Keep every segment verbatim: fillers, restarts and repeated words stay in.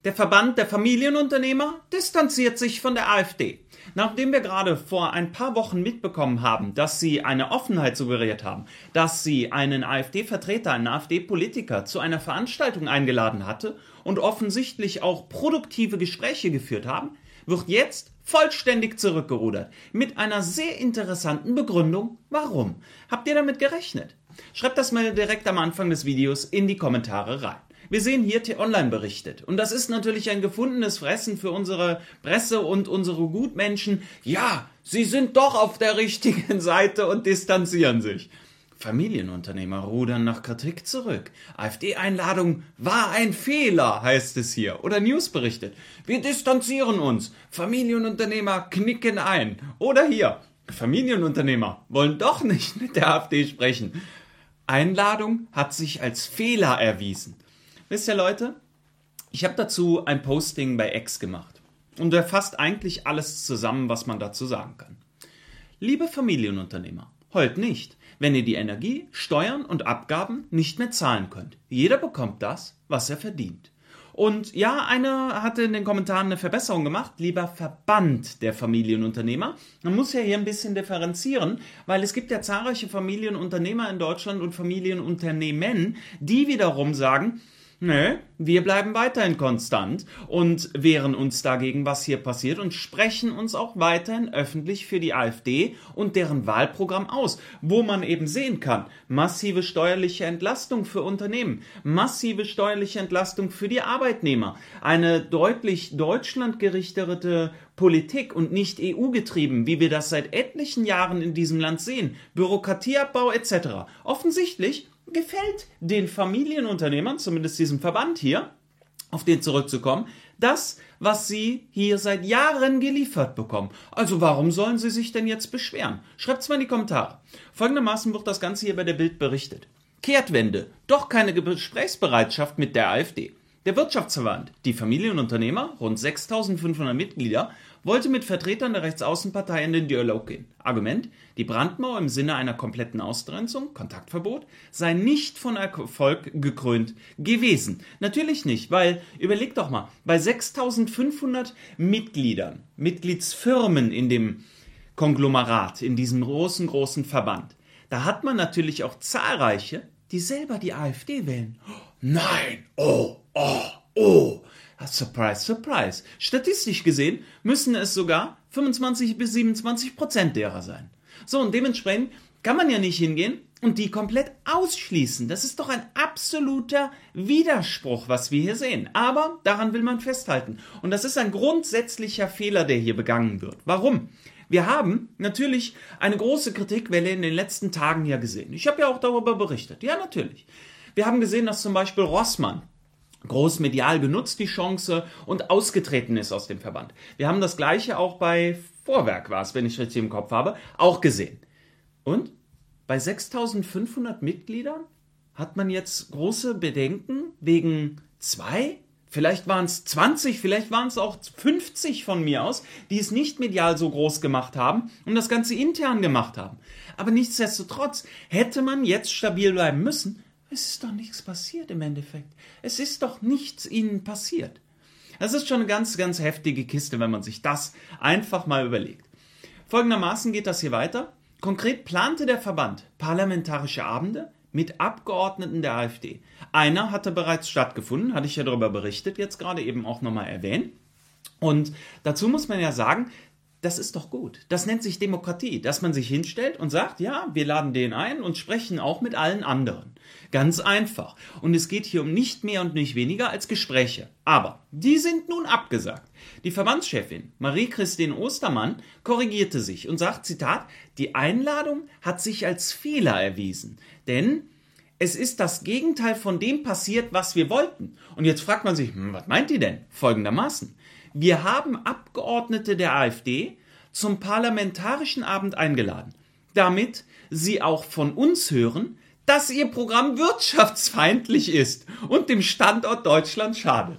Der Verband der Familienunternehmer distanziert sich von der AfD. Nachdem wir gerade vor ein paar Wochen mitbekommen haben, dass sie eine Offenheit suggeriert haben, dass sie einen AfD-Vertreter, einen AfD-Politiker zu einer Veranstaltung eingeladen hatte und offensichtlich auch produktive Gespräche geführt haben, wird jetzt vollständig zurückgerudert. Mit einer sehr interessanten Begründung. Warum? Habt ihr damit gerechnet? Schreibt das mal direkt am Anfang des Videos in die Kommentare rein. Wir sehen hier T-Online berichtet. Und das ist natürlich ein gefundenes Fressen für unsere Presse und unsere Gutmenschen. Ja, sie sind doch auf der richtigen Seite und distanzieren sich. Familienunternehmer rudern nach Kritik zurück. AfD-Einladung war ein Fehler, heißt es hier. Oder News berichtet. Wir distanzieren uns. Familienunternehmer knicken ein. Oder hier. Familienunternehmer wollen doch nicht mit der AfD sprechen. Einladung hat sich als Fehler erwiesen. Wisst ihr, Leute, ich habe dazu ein Posting bei X gemacht und er fasst eigentlich alles zusammen, was man dazu sagen kann. Liebe Familienunternehmer, heult nicht, wenn ihr die Energie, Steuern und Abgaben nicht mehr zahlen könnt. Jeder bekommt das, was er verdient. Und ja, einer hatte in den Kommentaren eine Verbesserung gemacht, lieber Verband der Familienunternehmer. Man muss ja hier ein bisschen differenzieren, weil es gibt ja zahlreiche Familienunternehmer in Deutschland und Familienunternehmen, die wiederum sagen, nö, wir bleiben weiterhin konstant und wehren uns dagegen, was hier passiert und sprechen uns auch weiterhin öffentlich für die AfD und deren Wahlprogramm aus, wo man eben sehen kann, massive steuerliche Entlastung für Unternehmen, massive steuerliche Entlastung für die Arbeitnehmer, eine deutlich deutschlandgerichtete Politik und nicht E U-getrieben, wie wir das seit etlichen Jahren in diesem Land sehen, Bürokratieabbau et cetera. Offensichtlich gefällt den Familienunternehmern, zumindest diesem Verband hier, auf den zurückzukommen, das, was sie hier seit Jahren geliefert bekommen. Also warum sollen sie sich denn jetzt beschweren? Schreibt's mal in die Kommentare. Folgendermaßen wird das Ganze hier bei der Bild berichtet. Kehrtwende, doch keine Gesprächsbereitschaft mit der AfD. Der Wirtschaftsverband, die Familienunternehmer, rund sechstausendfünfhundert Mitglieder, wollte mit Vertretern der Rechtsaußenpartei in den Dialog gehen. Argument, die Brandmauer im Sinne einer kompletten Ausgrenzung, Kontaktverbot, sei nicht von Erfolg gekrönt gewesen. Natürlich nicht, weil, überlegt doch mal, bei sechstausendfünfhundert Mitgliedern, Mitgliedsfirmen in dem Konglomerat, in diesem großen, großen Verband, da hat man natürlich auch zahlreiche, die selber die AfD wählen. Nein, oh, oh, oh. Surprise, surprise. Statistisch gesehen müssen es sogar fünfundzwanzig bis siebenundzwanzig Prozent derer sein. So, und dementsprechend kann man ja nicht hingehen und die komplett ausschließen. Das ist doch ein absoluter Widerspruch, was wir hier sehen. Aber daran will man festhalten. Und das ist ein grundsätzlicher Fehler, der hier begangen wird. Warum? Wir haben natürlich eine große Kritikwelle in den letzten Tagen ja gesehen. Ich habe ja auch darüber berichtet. Ja, natürlich. Wir haben gesehen, dass zum Beispiel Rossmann groß medial genutzt, die Chance, und ausgetreten ist aus dem Verband. Wir haben das Gleiche auch bei Vorwerk, war es, wenn ich richtig im Kopf habe, auch gesehen. Und bei sechstausendfünfhundert Mitgliedern hat man jetzt große Bedenken wegen zwei, vielleicht waren es zwanzig, vielleicht waren es auch fünfzig von mir aus, die es nicht medial so groß gemacht haben und das Ganze intern gemacht haben. Aber nichtsdestotrotz hätte man jetzt stabil bleiben müssen. Es ist doch nichts passiert im Endeffekt. Es ist doch nichts ihnen passiert. Das ist schon eine ganz, ganz heftige Kiste, wenn man sich das einfach mal überlegt. Folgendermaßen geht das hier weiter. Konkret plante der Verband parlamentarische Abende mit Abgeordneten der AfD. Einer hatte bereits stattgefunden, hatte ich ja darüber berichtet, jetzt gerade eben auch nochmal erwähnt. Und dazu muss man ja sagen, das ist doch gut. Das nennt sich Demokratie, dass man sich hinstellt und sagt, ja, wir laden den ein und sprechen auch mit allen anderen. Ganz einfach. Und es geht hier um nicht mehr und nicht weniger als Gespräche. Aber die sind nun abgesagt. Die Verbandschefin Marie-Christine Ostermann korrigierte sich und sagt, Zitat, die Einladung hat sich als Fehler erwiesen. Denn es ist das Gegenteil von dem passiert, was wir wollten. Und jetzt fragt man sich, hm, was meint die denn? Folgendermaßen. Wir haben Abgeordnete der AfD zum Parlamentarischen Abend eingeladen, damit sie auch von uns hören, dass ihr Programm wirtschaftsfeindlich ist und dem Standort Deutschland schadet.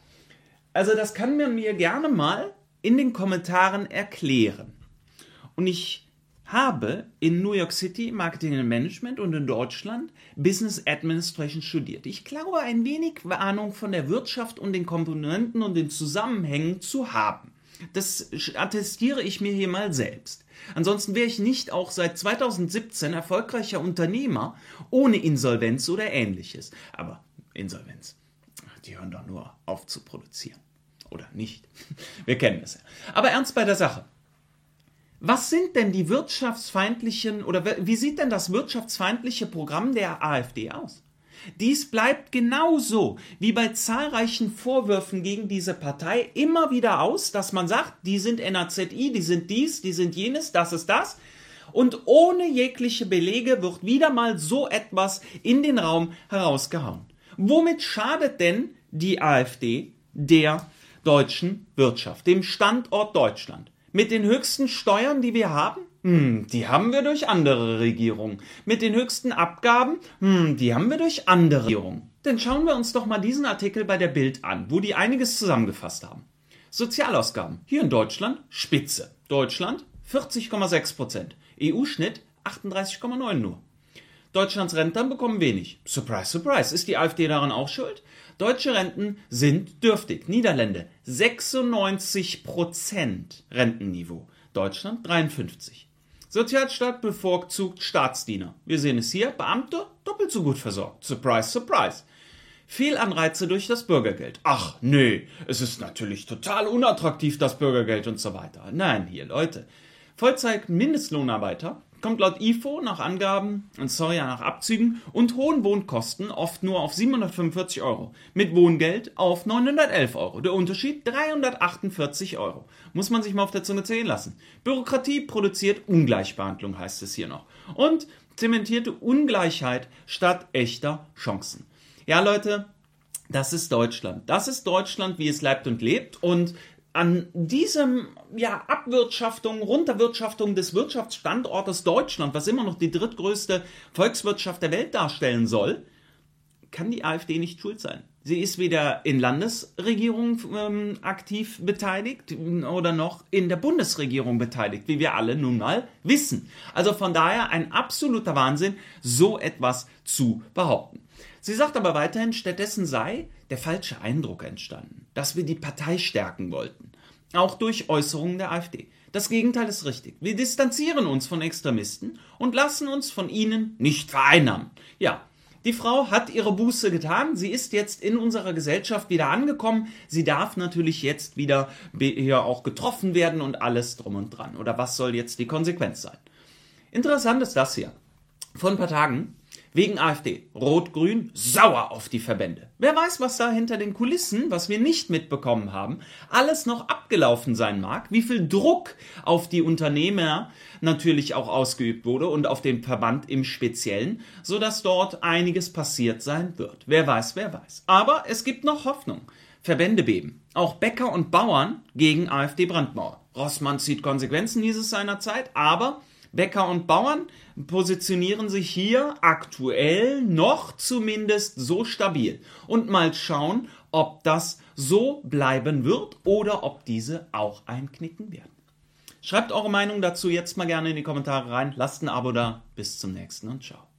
Also das kann man mir gerne mal in den Kommentaren erklären. Und ich habe in New York City Marketing and Management und in Deutschland Business Administration studiert. Ich glaube, ein wenig Ahnung von der Wirtschaft und den Komponenten und den Zusammenhängen zu haben. Das attestiere ich mir hier mal selbst. Ansonsten wäre ich nicht auch seit zweitausendsiebzehn erfolgreicher Unternehmer ohne Insolvenz oder Ähnliches. Aber Insolvenz, die hören doch nur auf zu produzieren. Oder nicht. Wir kennen es ja. Aber ernst bei der Sache. Was sind denn die wirtschaftsfeindlichen oder wie sieht denn das wirtschaftsfeindliche Programm der AfD aus? Dies bleibt genauso wie bei zahlreichen Vorwürfen gegen diese Partei immer wieder aus, dass man sagt, die sind N A Z I, die sind dies, die sind jenes, das ist das. Und ohne jegliche Belege wird wieder mal so etwas in den Raum herausgehauen. Womit schadet denn die AfD der deutschen Wirtschaft, dem Standort Deutschland? Mit den höchsten Steuern, die wir haben? Hm, die haben wir durch andere Regierungen. Mit den höchsten Abgaben? Hm, die haben wir durch andere Regierungen. Dann schauen wir uns doch mal diesen Artikel bei der Bild an, wo die einiges zusammengefasst haben. Sozialausgaben. Hier in Deutschland Spitze. Deutschland vierzig Komma sechs Prozent. E U-Schnitt achtunddreißig Komma neun nur. Deutschlands Rentner bekommen wenig. Surprise, surprise. Ist die AfD daran auch schuld? Deutsche Renten sind dürftig. Niederlande sechsundneunzig Prozent Rentenniveau. Deutschland dreiundfünfzig. Sozialstaat bevorzugt Staatsdiener. Wir sehen es hier. Beamte doppelt so gut versorgt. Surprise, surprise. Fehlanreize durch das Bürgergeld. Ach nee, es ist natürlich total unattraktiv, das Bürgergeld und so weiter. Nein, hier Leute. Vollzeit-Mindestlohnarbeiter kommt laut I F O nach Angaben, und sorry, nach Abzügen und hohen Wohnkosten oft nur auf siebenhundertfünfundvierzig Euro. Mit Wohngeld auf neunhundertelf Euro. Der Unterschied dreihundertachtundvierzig Euro. Muss man sich mal auf der Zunge zählen lassen. Bürokratie produziert Ungleichbehandlung, heißt es hier noch. Und zementierte Ungleichheit statt echter Chancen. Ja, Leute, das ist Deutschland. Das ist Deutschland, wie es leibt und lebt. Und an diesem ja, Abwirtschaftung, Runterwirtschaftung des Wirtschaftsstandortes Deutschland, was immer noch die drittgrößte Volkswirtschaft der Welt darstellen soll, kann die AfD nicht schuld sein. Sie ist weder in Landesregierung ähm, aktiv beteiligt oder noch in der Bundesregierung beteiligt, wie wir alle nun mal wissen. Also von daher ein absoluter Wahnsinn, so etwas zu behaupten. Sie sagt aber weiterhin, stattdessen sei der falsche Eindruck entstanden, dass wir die Partei stärken wollten, auch durch Äußerungen der AfD. Das Gegenteil ist richtig. Wir distanzieren uns von Extremisten und lassen uns von ihnen nicht vereinnahmen. Ja, die Frau hat ihre Buße getan, sie ist jetzt in unserer Gesellschaft wieder angekommen, sie darf natürlich jetzt wieder hier auch getroffen werden und alles drum und dran. Oder was soll jetzt die Konsequenz sein? Interessant ist das hier. Vor ein paar Tagen wegen AfD, Rot-Grün, sauer auf die Verbände. Wer weiß, was da hinter den Kulissen, was wir nicht mitbekommen haben, alles noch abgelaufen sein mag, wie viel Druck auf die Unternehmer natürlich auch ausgeübt wurde und auf den Verband im Speziellen, sodass dort einiges passiert sein wird. Wer weiß, wer weiß. Aber es gibt noch Hoffnung. Verbände beben. Auch Bäcker und Bauern gegen AfD-Brandmauer. Rossmann zieht Konsequenzen, hieß es seinerzeit, aber Bäcker und Bauern positionieren sich hier aktuell noch zumindest so stabil. Und mal schauen, ob das so bleiben wird oder ob diese auch einknicken werden. Schreibt eure Meinung dazu jetzt mal gerne in die Kommentare rein. Lasst ein Abo da. Bis zum nächsten und ciao.